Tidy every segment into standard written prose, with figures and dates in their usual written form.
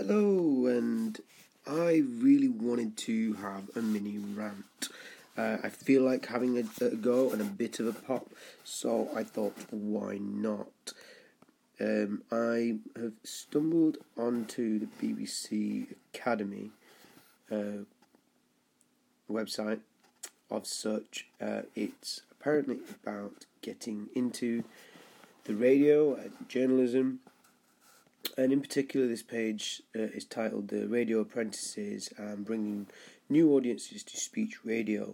Hello, and I really wanted to have a mini rant. I feel like having a go and a bit of a pop, so I thought, why not? I have stumbled onto the BBC Academy website of such. It's apparently about getting into the radio and journalism. And in particular, this page is titled "The Radio Apprentices and Bringing New Audiences to Speech Radio."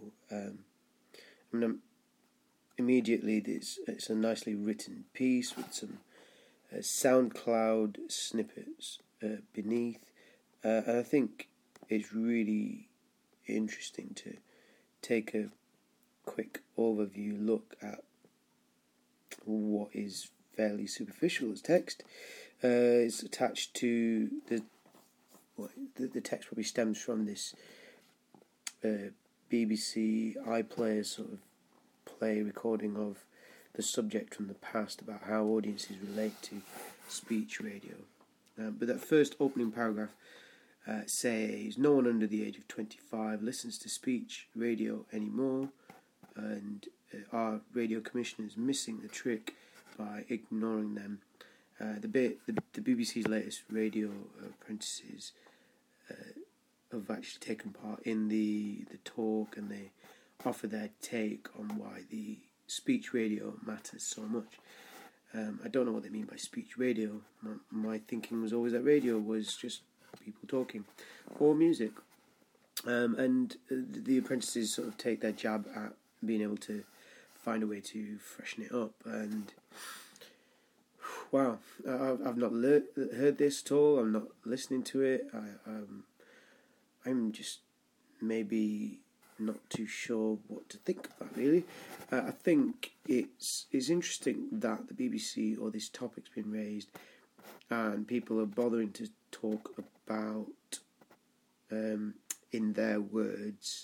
Immediately, it's a nicely written piece with some SoundCloud snippets beneath, and I think it's really interesting to take a quick overview look at what is fairly superficial as text. It's attached to the text probably stems from this BBC iPlayer sort of play recording of the subject from the past about how audiences relate to speech radio. But that first opening paragraph says, "No one under the age of 25 listens to speech radio anymore, and our radio commissioner is missing the trick by ignoring them." The BBC's latest radio apprentices have actually taken part in the talk, and they offer their take on why the speech radio matters so much. I don't know what they mean by speech radio. My thinking was always that radio was just people talking or music. And the apprentices sort of take their jab at being able to find a way to freshen it up. And wow, I've not heard this at all. I'm not listening to it. I'm just maybe not too sure what to think of that, really. I think it's interesting that the BBC or this topic's been raised and people are bothering to talk about, in their words,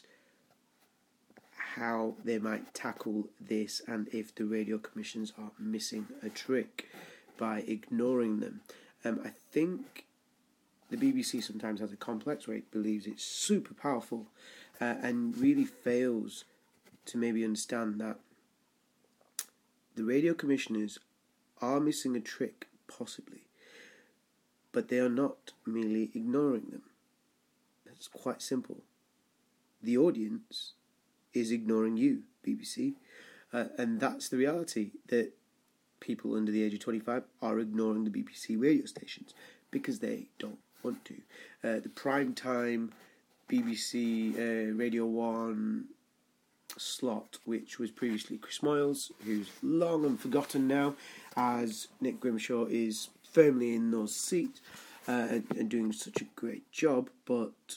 how they might tackle this and if the radio commissions are missing a trick by ignoring them. I think the BBC sometimes has a complex where it believes it's super powerful and really fails to maybe understand that the radio commissioners are missing a trick, possibly, but they are not merely ignoring them. It's quite simple. The audience is ignoring you, BBC, and that's the reality, that people under the age of 25 are ignoring the BBC radio stations because they don't want to. The prime time BBC Radio 1 slot, which was previously Chris Moyles, who's long and forgotten now, as Nick Grimshaw is firmly in those seats and doing such a great job, but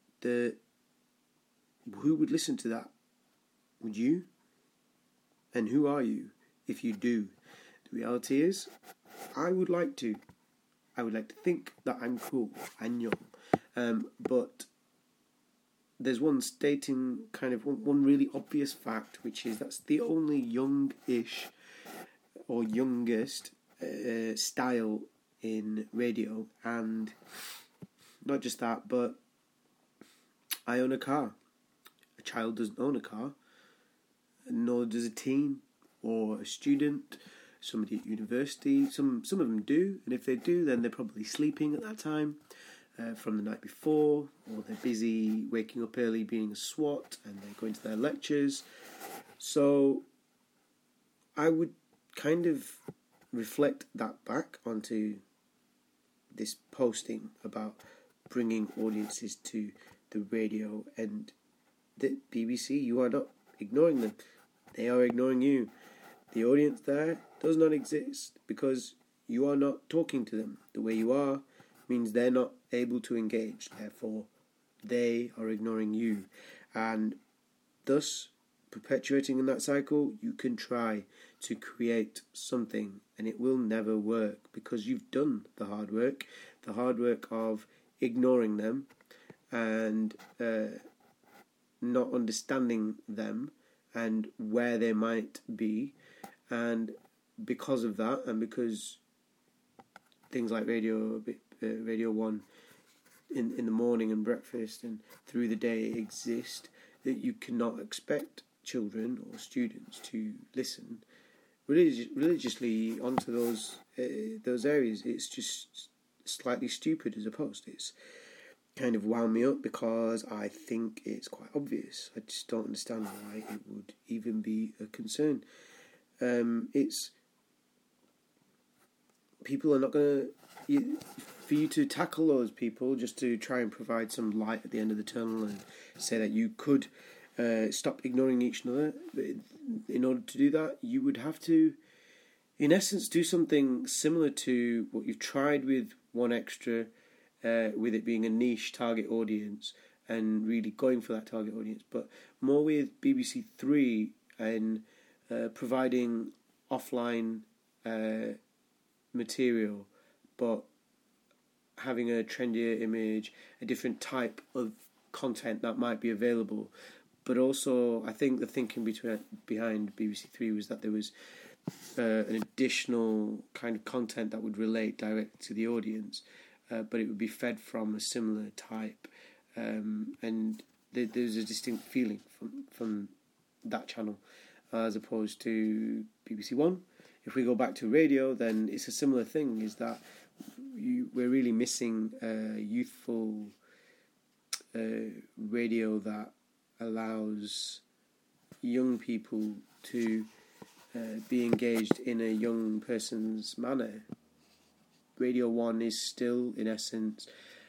who would listen to that? Would you? And who are you if you do? The reality is, I would like to think that I'm cool and young, but there's one stating kind of one really obvious fact, which is that's the only youngish or youngest style in radio. And not just that, but I own a car. A child doesn't own a car, nor does a teen or a student, somebody at university. Some of them do, and if they do, then they're probably sleeping at that time from the night before, or they're busy waking up early being a SWAT, and they're going to their lectures. So I would kind of reflect that back onto this posting about bringing audiences to the radio, and the BBC, you are not ignoring them. They are ignoring you. The audience there does not exist because you are not talking to them. The way you are means they're not able to engage. Therefore, they are ignoring you. And thus, perpetuating in that cycle, you can try to create something and it will never work because you've done the hard work of ignoring them and not understanding them and where they might be. And because of that, and because things like Radio 1 in the morning and breakfast and through the day exist, that you cannot expect children or students to listen religiously onto those areas. It's just slightly stupid as a post. It's kind of wound me up because I think it's quite obvious. I just don't understand why it would even be a concern. It's people are not going to... For you to tackle those people just to try and provide some light at the end of the tunnel and say that you could stop ignoring each other, in order to do that, you would have to, in essence, do something similar to what you've tried with One Extra, with it being a niche target audience and really going for that target audience, but more with BBC Three and providing offline material, but having a trendier image, a different type of content that might be available. But also, I think the thinking behind BBC Three was that there was an additional kind of content that would relate directly to the audience, but it would be fed from a similar type, and there's a distinct feeling from that channel as opposed to BBC One. If we go back to radio, then it's a similar thing, is that we're really missing youthful radio that allows young people to be engaged in a young person's manner. Radio 1 is still, in essence,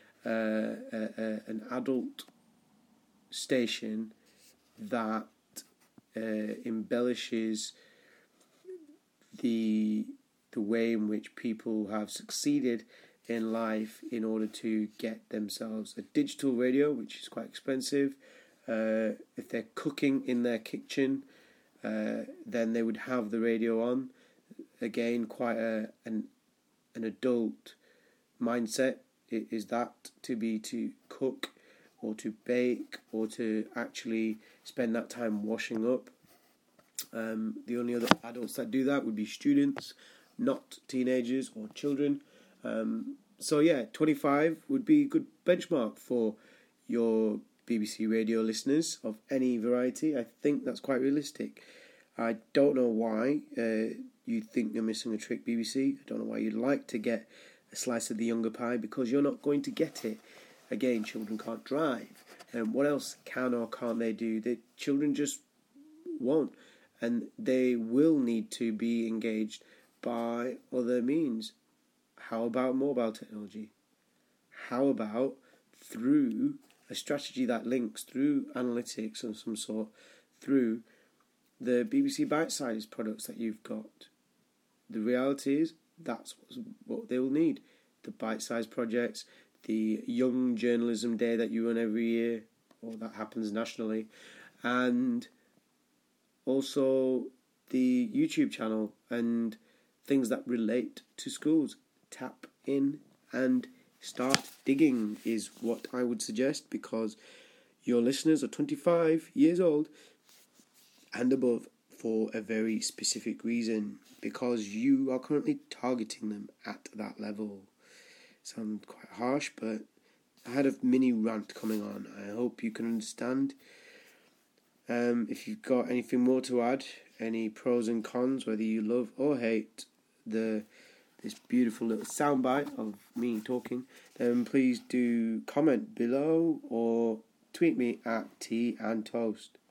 an adult station that embellishes the way in which people have succeeded in life in order to get themselves a digital radio, which is quite expensive. If they're cooking in their kitchen, then they would have the radio on. Again, quite an adult mindset. Is that to cook or to bake or to actually spend that time washing up? The only other adults that do that would be students, not teenagers or children. So yeah, 25 would be a good benchmark for your BBC radio listeners of any variety. I think that's quite realistic. I don't know why you think you're missing a trick, BBC. I don't know why you'd like to get a slice of the younger pie, because you're not going to get it. Again, children can't drive. And what else can or can't they do? The children just won't. And they will need to be engaged by other means. How about mobile technology? How about through a strategy that links through analytics of some sort, through the BBC Bite-sized products that you've got? The reality is that's what they will need. The bite-sized projects, the Young Journalism Day that you run every year, or that happens nationally, and also the YouTube channel and things that relate to schools. Tap in and start digging is what I would suggest, because your listeners are 25 years old and above for a very specific reason, because you are currently targeting them at that level. Sounds quite harsh, but I had a mini rant coming on. I hope you can understand. If you've got anything more to add, any pros and cons, whether you love or hate this beautiful little soundbite of me talking, then please do comment below or tweet me at Tea and Toast.